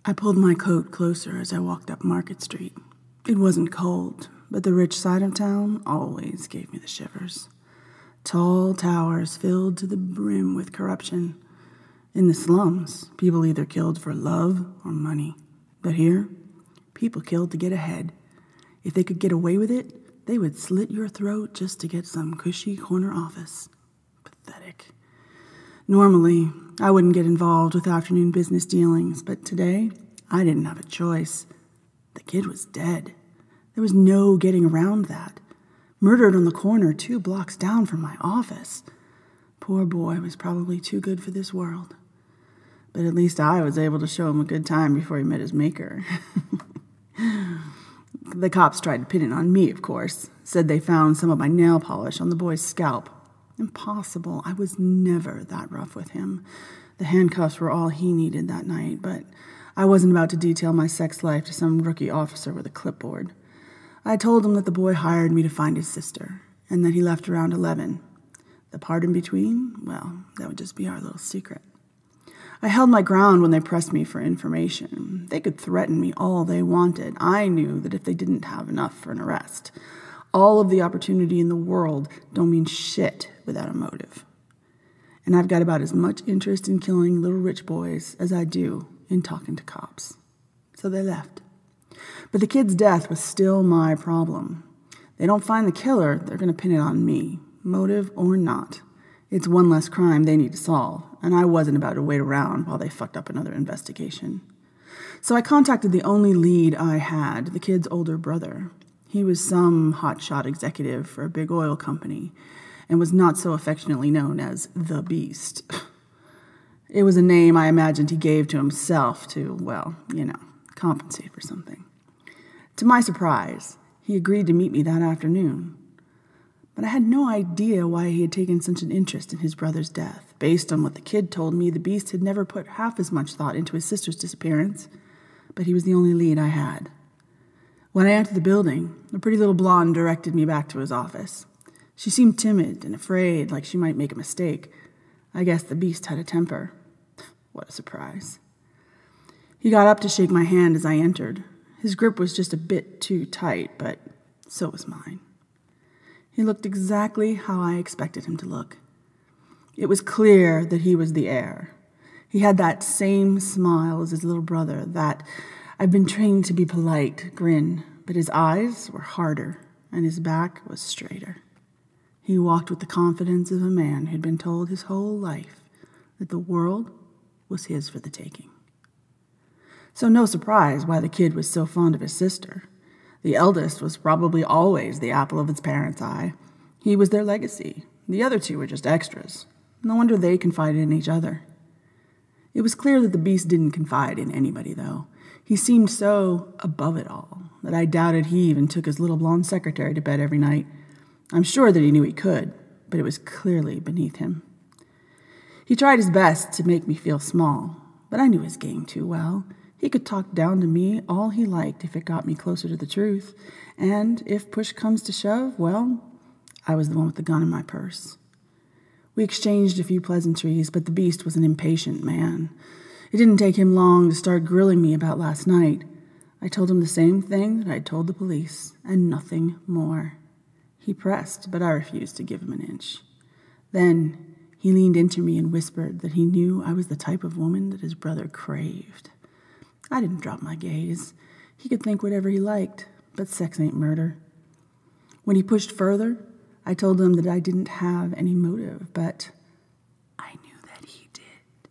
I pulled my coat closer as I walked up Market Street. It wasn't cold, but the rich side of town always gave me the shivers. Tall towers filled to the brim with corruption. In the slums, people either killed for love or money. But here, people killed to get ahead. If they could get away with it, they would slit your throat just to get some cushy corner office. Pathetic. Normally, I wouldn't get involved with afternoon business dealings, but today, I didn't have a choice. The kid was dead. There was no getting around that. Murdered on the corner 2 blocks down from my office. Poor boy was probably too good for this world. But at least I was able to show him a good time before he met his maker. The cops tried to pin it on me, of course. Said they found some of my nail polish on the boy's scalp. Impossible. I was never that rough with him. The handcuffs were all he needed that night, but I wasn't about to detail my sex life to some rookie officer with a clipboard. I told him that the boy hired me to find his sister, and that he left around 11. The part in between, well, that would just be our little secret. I held my ground when they pressed me for information. They could threaten me all they wanted. I knew that if they didn't have enough for an arrest, all of the opportunity in the world don't mean shit without a motive. And I've got about as much interest in killing little rich boys as I do in talking to cops. So they left. But the kid's death was still my problem. They don't find the killer, they're going to pin it on me, motive or not. It's one less crime they need to solve, and I wasn't about to wait around while they fucked up another investigation. So I contacted the only lead I had, the kid's older brother. He was some hotshot executive for a big oil company and was not so affectionately known as the Beast. It was a name I imagined he gave to himself to, well, compensate for something. To my surprise, he agreed to meet me that afternoon. But I had no idea why he had taken such an interest in his brother's death. Based on what the kid told me, the Beast had never put half as much thought into his sister's disappearance, but he was the only lead I had. When I entered the building, a pretty little blonde directed me back to his office. She seemed timid and afraid, like she might make a mistake. I guess the Beast had a temper. What a surprise. He got up to shake my hand as I entered. His grip was just a bit too tight, but so was mine. He looked exactly how I expected him to look. It was clear that he was the heir. He had that same smile as his little brother, that I've been trained to be polite grin, but his eyes were harder and his back was straighter. He walked with the confidence of a man who'd been told his whole life that the world was his for the taking. So no surprise why the kid was so fond of his sister. The eldest was probably always the apple of its parents' eye. He was their legacy. The other 2 were just extras. No wonder they confided in each other. It was clear that the Beast didn't confide in anybody, though. He seemed so above it all that I doubted he even took his little blonde secretary to bed every night. I'm sure that he knew he could, but it was clearly beneath him. He tried his best to make me feel small, but I knew his game too well. He could talk down to me all he liked if it got me closer to the truth, and if push comes to shove, well, I was the one with the gun in my purse. We exchanged a few pleasantries, but the Beast was an impatient man. It didn't take him long to start grilling me about last night. I told him the same thing that I'd told the police, and nothing more. He pressed, but I refused to give him an inch. Then he leaned into me and whispered that he knew I was the type of woman that his brother craved. I didn't drop my gaze. He could think whatever he liked, but sex ain't murder. When he pushed further, I told him that I didn't have any motive, but I knew that he did.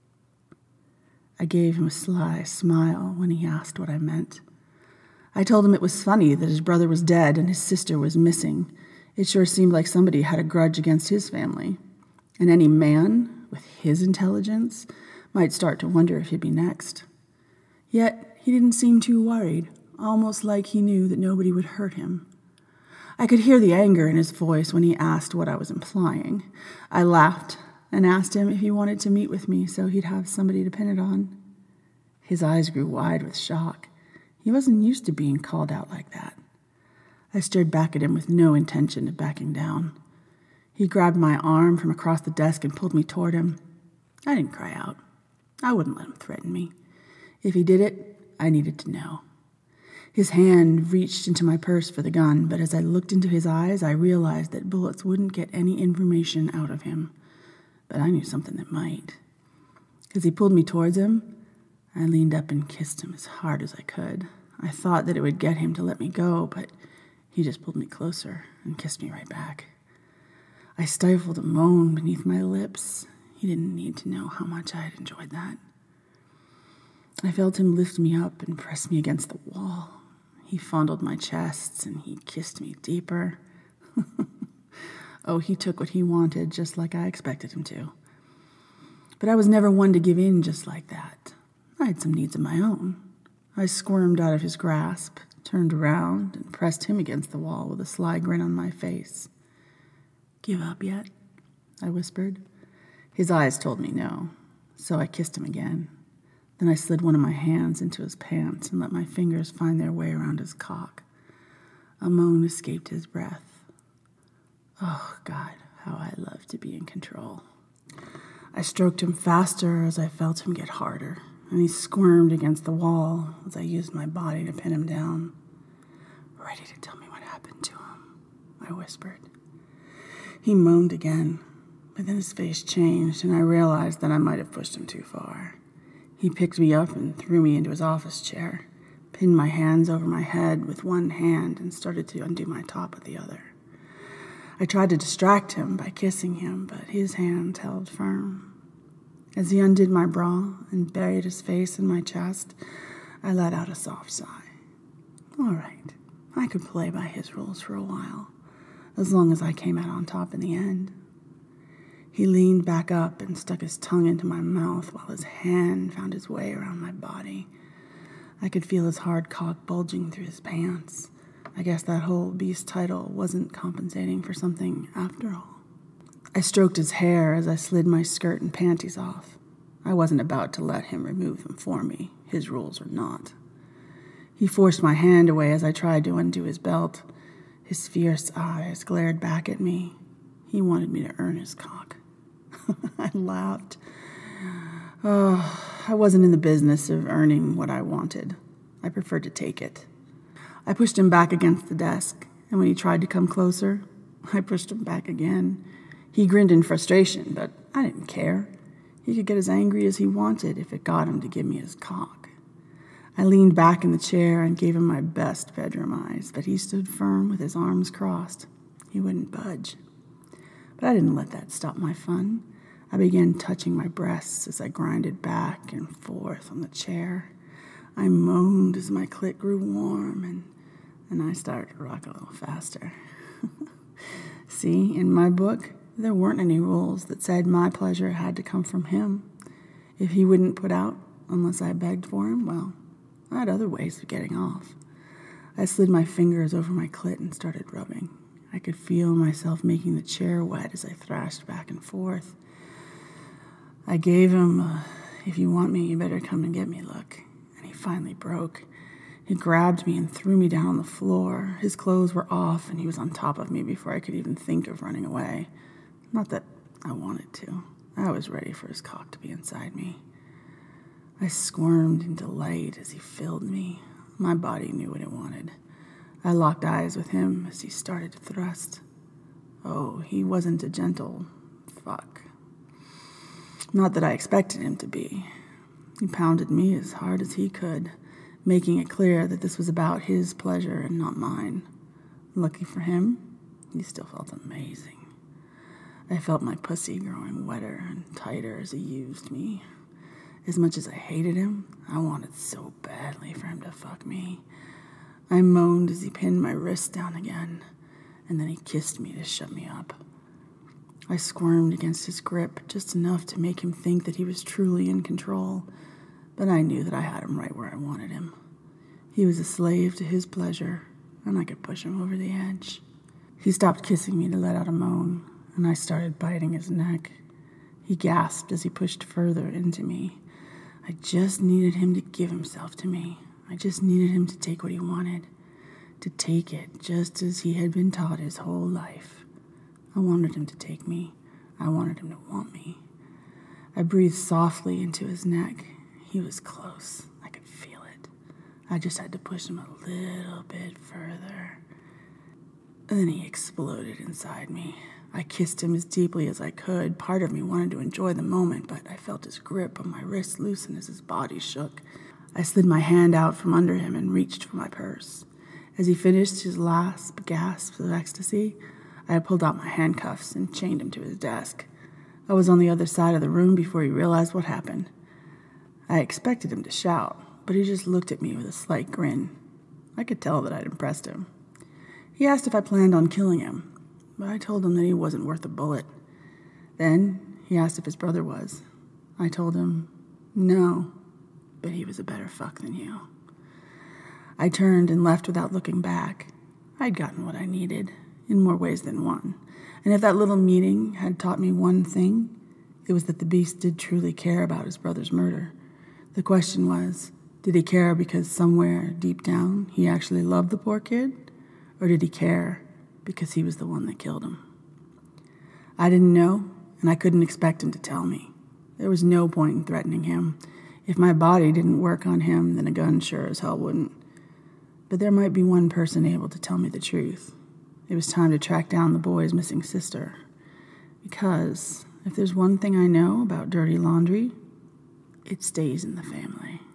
I gave him a sly smile when he asked what I meant. I told him it was funny that his brother was dead and his sister was missing. It sure seemed like somebody had a grudge against his family. And any man with his intelligence might start to wonder if he'd be next. Yet he didn't seem too worried, almost like he knew that nobody would hurt him. I could hear the anger in his voice when he asked what I was implying. I laughed and asked him if he wanted to meet with me so he'd have somebody to pin it on. His eyes grew wide with shock. He wasn't used to being called out like that. I stared back at him with no intention of backing down. He grabbed my arm from across the desk and pulled me toward him. I didn't cry out. I wouldn't let him threaten me. If he did it, I needed to know. His hand reached into my purse for the gun, but as I looked into his eyes, I realized that bullets wouldn't get any information out of him. But I knew something that might. As he pulled me towards him, I leaned up and kissed him as hard as I could. I thought that it would get him to let me go, but he just pulled me closer and kissed me right back. I stifled a moan beneath my lips. He didn't need to know how much I had enjoyed that. I felt him lift me up and press me against the wall. He fondled my chest and he kissed me deeper. Oh, he took what he wanted just like I expected him to. But I was never one to give in just like that. I had some needs of my own. I squirmed out of his grasp, turned around, and pressed him against the wall with a sly grin on my face. "Give up yet?" I whispered. His eyes told me no, so I kissed him again. Then I slid one of my hands into his pants and let my fingers find their way around his cock. A moan escaped his breath. Oh, God, how I love to be in control. I stroked him faster as I felt him get harder, and he squirmed against the wall as I used my body to pin him down. "Ready to tell me what happened to him?" I whispered. He moaned again, but then his face changed, and I realized that I might have pushed him too far. He picked me up and threw me into his office chair, pinned my hands over my head with one hand, and started to undo my top with the other. I tried to distract him by kissing him, but his hand held firm. As he undid my bra and buried his face in my chest, I let out a soft sigh. All right, I could play by his rules for a while, as long as I came out on top in the end. He leaned back up and stuck his tongue into my mouth while his hand found his way around my body. I could feel his hard cock bulging through his pants. I guess that whole beast title wasn't compensating for something after all. I stroked his hair as I slid my skirt and panties off. I wasn't about to let him remove them for me, his rules or not. He forced my hand away as I tried to undo his belt. His fierce eyes glared back at me. He wanted me to earn his cock. I laughed. Oh, I wasn't in the business of earning what I wanted. I preferred to take it. I pushed him back against the desk, and when he tried to come closer, I pushed him back again. He grinned in frustration, but I didn't care. He could get as angry as he wanted if it got him to give me his cock. I leaned back in the chair and gave him my best bedroom eyes, but he stood firm with his arms crossed. He wouldn't budge. But I didn't let that stop my fun. I began touching my breasts as I grinded back and forth on the chair. I moaned as my clit grew warm, and I started to rock a little faster. See, in my book, there weren't any rules that said my pleasure had to come from him. If he wouldn't put out unless I begged for him, well, I had other ways of getting off. I slid my fingers over my clit and started rubbing. I could feel myself making the chair wet as I thrashed back and forth. I gave him "if you want me, you better come and get me" look, and he finally broke. He grabbed me and threw me down on the floor. His clothes were off, and he was on top of me before I could even think of running away. Not that I wanted to. I was ready for his cock to be inside me. I squirmed in delight as he filled me. My body knew what it wanted. I locked eyes with him as he started to thrust. Oh, he wasn't a gentle fuck. Not that I expected him to be. He pounded me as hard as he could, making it clear that this was about his pleasure and not mine. Lucky for him, he still felt amazing. I felt my pussy growing wetter and tighter as he used me. As much as I hated him, I wanted so badly for him to fuck me. I moaned as he pinned my wrist down again, and then he kissed me to shut me up. I squirmed against his grip just enough to make him think that he was truly in control, but I knew that I had him right where I wanted him. He was a slave to his pleasure, and I could push him over the edge. He stopped kissing me to let out a moan, and I started biting his neck. He gasped as he pushed further into me. I just needed him to give himself to me. I just needed him to take what he wanted, to take it just as he had been taught his whole life. I wanted him to take me. I wanted him to want me. I breathed softly into his neck. He was close. I could feel it. I just had to push him a little bit further. And then he exploded inside me. I kissed him as deeply as I could. Part of me wanted to enjoy the moment, but I felt his grip on my wrist loosen as his body shook. I slid my hand out from under him and reached for my purse. As he finished his last gasp of ecstasy, I pulled out my handcuffs and chained him to his desk. I was on the other side of the room before he realized what happened. I expected him to shout, but he just looked at me with a slight grin. I could tell that I'd impressed him. He asked if I planned on killing him, but I told him that he wasn't worth a bullet. Then he asked if his brother was. I told him, no, but he was a better fuck than you. I turned and left without looking back. I'd gotten what I needed, in more ways than one. And if that little meeting had taught me one thing, it was that the beast did truly care about his brother's murder. The question was, did he care because somewhere deep down he actually loved the poor kid? Or did he care because he was the one that killed him? I didn't know, and I couldn't expect him to tell me. There was no point in threatening him. If my body didn't work on him, then a gun sure as hell wouldn't. But there might be one person able to tell me the truth. It was time to track down the boy's missing sister. Because if there's one thing I know about dirty laundry, it stays in the family.